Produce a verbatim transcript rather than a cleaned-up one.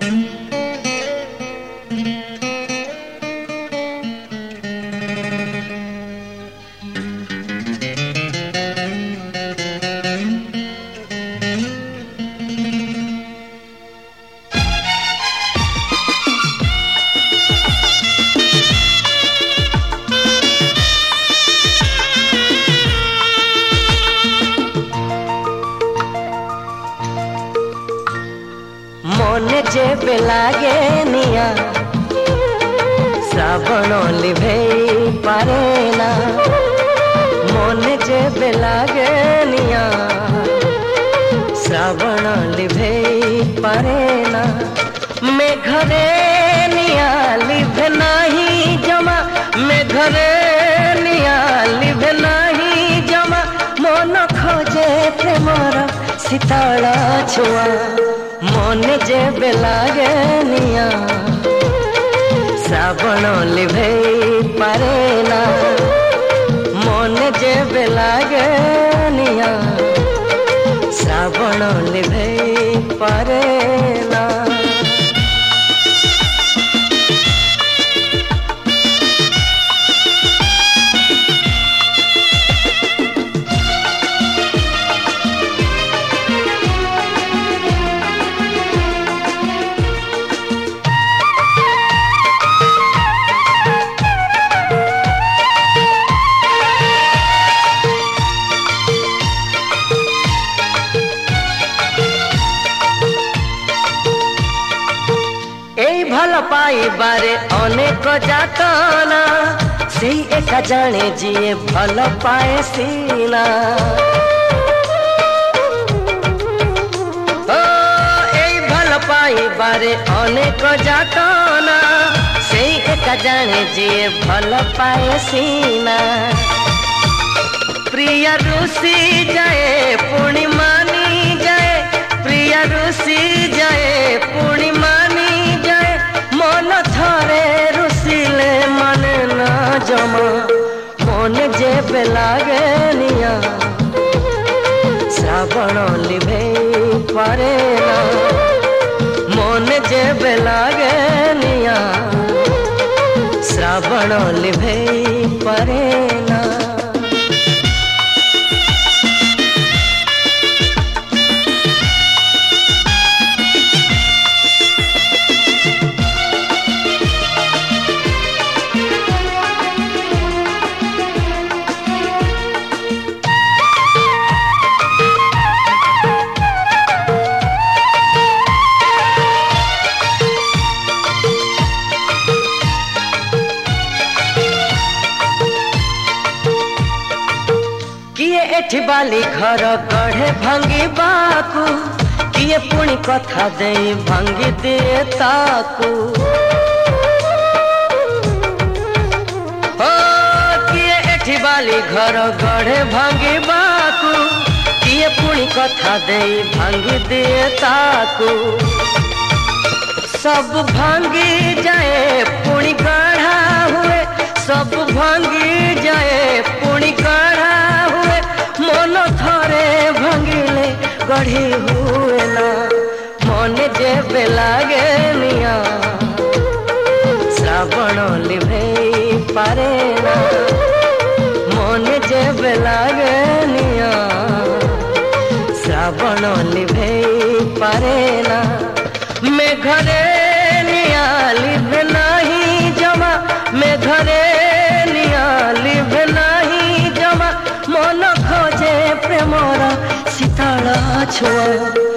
मने जेबे लागे निया श्रावण लिभेई पारे ना। मने जेबे लागे निया श्रावण लिभेई पारे ना। मैं घरे निया लिभे नाही जमा, मैं घरे निया लिभे नाही जमा। मन खोजे प्रेमर शीतल छुआ, मने जेबे लागे निया श्रावण लिभेई पारे ना। मने जेबे लागे निया श्रावण लिभेई पारे ना। भल पाइबारे अनेक जातना, से एका जाने जिए भल पाए सीना। ओ एई भल पाइबारे अनेक जातना, से एका जाने जिए भल पाए सीना। प्रिया रुसी जाए पुणी मानी जाए, प्रिया रुसी जाए पुणी मानी जाए। मन थरे रुसिले मन ना जमा, मन जेबे लागे निया श्रावण लिभेई पारे ना। मन जेबे लागे निया श्रावण लिभेई पारे ना। किए एठी बाली घर गढ़े भांगी बाकू, किए पुणी कथा दे भांगी दिए ताकू। ओ किए एठी बाली घर गढ़े भांगी बाकू, किए पुणी कथा दे भांगी दिए ताकू। सब भांगी जाए पुणी गढ़ा हुए, सब भांगी जाए पुणी गढ़ा हुए। मन थरे भांगिले गढ़ी हुए ना, मन जेबे लागे निया श्रावण लिभेई पारे ना। मन जेबे लागे निया श्रावण लिभेई पारे ना। मैं घरे निया लिभे नाही जमा, मैं घरे निया लिभे नाही जमा। मन खोजे प्रेमर शीतल छुआ।